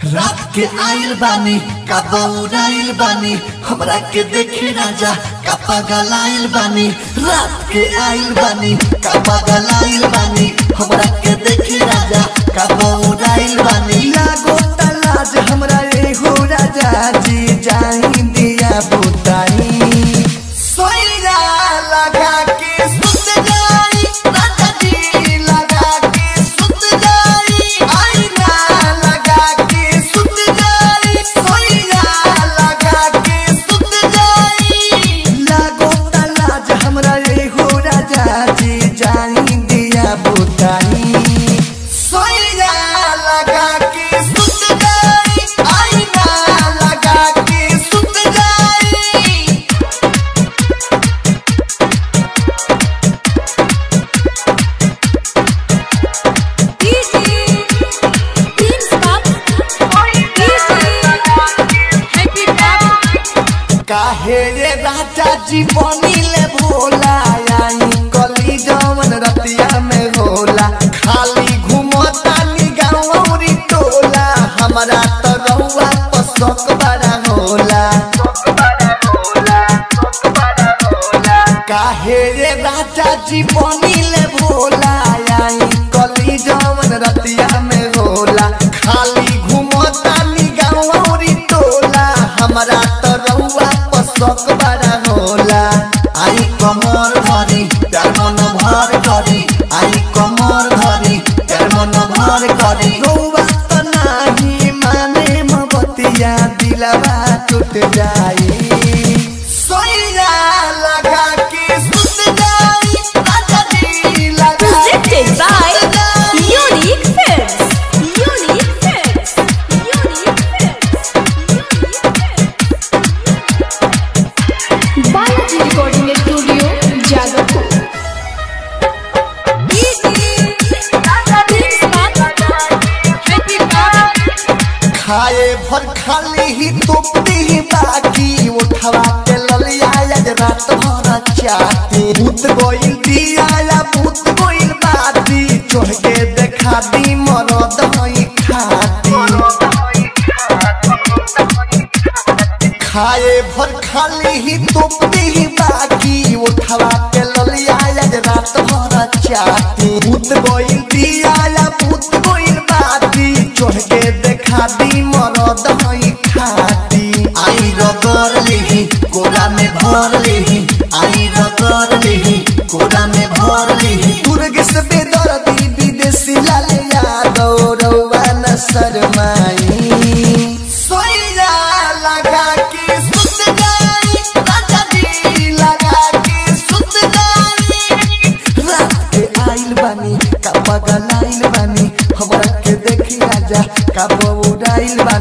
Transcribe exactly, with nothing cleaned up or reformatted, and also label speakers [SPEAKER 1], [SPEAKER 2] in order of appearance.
[SPEAKER 1] रात के आइल बानी का बौराइल बानी हमरा के देखे राजा का पगलाइल बानी। रात के आइल बानी का पगलाइल बानी हमरा के देखे राजा का बौराइल बानी।
[SPEAKER 2] लागो तलाज हमरा एहो राजा जी जाई दिया बुताई
[SPEAKER 1] सोइरा लगा के सुत जाई राजा जी लगा के सुत जाई आईना लगा के सुत जाई सोइरा लगा के सुत जाई।
[SPEAKER 2] लागो तलाज हमरा एहो राजा जी जाई दिया बुताई
[SPEAKER 1] सोइरा लगा के सुत जाई आईना लगा के सुत जाई।
[SPEAKER 2] काहे रे राजा जी बनिले भोला आई कली जवन रतिया में होला खाली घुमता नी गाँवरी टोला हमरा तो रहुआ पसक बड़ा होला। काहे रे राजा जी बनिले भोला आई कली जवन रतिया में होला खाली घुमता नी गाँवरी टोला हमरा तो रहुआ पसक बड़ा होला।
[SPEAKER 1] आई कमर धरी प्यार मन भर करी आई कमर धरी प्यार मन भर करी।
[SPEAKER 2] रहुआ तो नाही माने मबतिया दिलवा टूट जाई
[SPEAKER 1] सोइरा लगा के सुत जाई राजा जी लगा
[SPEAKER 3] Presented by Unique Films. Unique Films. Unique Films. Balaji Recording Studio, Jagapur.
[SPEAKER 2] खाए भर खाली ही तोपती बाकी उठवा के ललिया आज रात भर चाहती भूत गोइल दिया या भूत गोइल बाती चढ़ के देखा दी मरद हई खाती। खाए भर खाली ही तोपती बाकी उठवा के ललिया आज रात भर चाहती भूत गोइल दिया या भूत गोइल बाती चढ़ के देखा दी मरद हई खाती।
[SPEAKER 1] आई रगड़ लेही कोरा में भर लेही आई रगड़ लेही कोरा में भर लेही।
[SPEAKER 2] दुर्ग से बेदर्दी विदेशी लाल यादव रउआ न शर्माई
[SPEAKER 1] सोइरा लगा के सुत जाई राजा जी लगा के सुत जाई।
[SPEAKER 2] रात के आइल बानी का पगलाइल बानी हमरा के देखी राजा का बौराइल बानी।